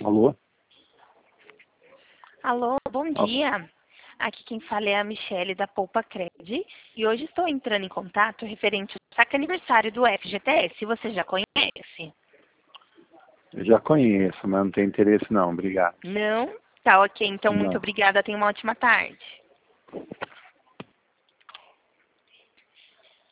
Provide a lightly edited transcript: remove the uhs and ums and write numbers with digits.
Alô? Alô, bom dia. Aqui quem fala é a Michele da Poupa Cred e hoje estou entrando em contato referente ao saque aniversário do FGTS. Você já conhece? Eu já conheço, mas não tem interesse não, obrigado. Não? Tá ok, então muito Não. obrigada. Tenha uma ótima tarde.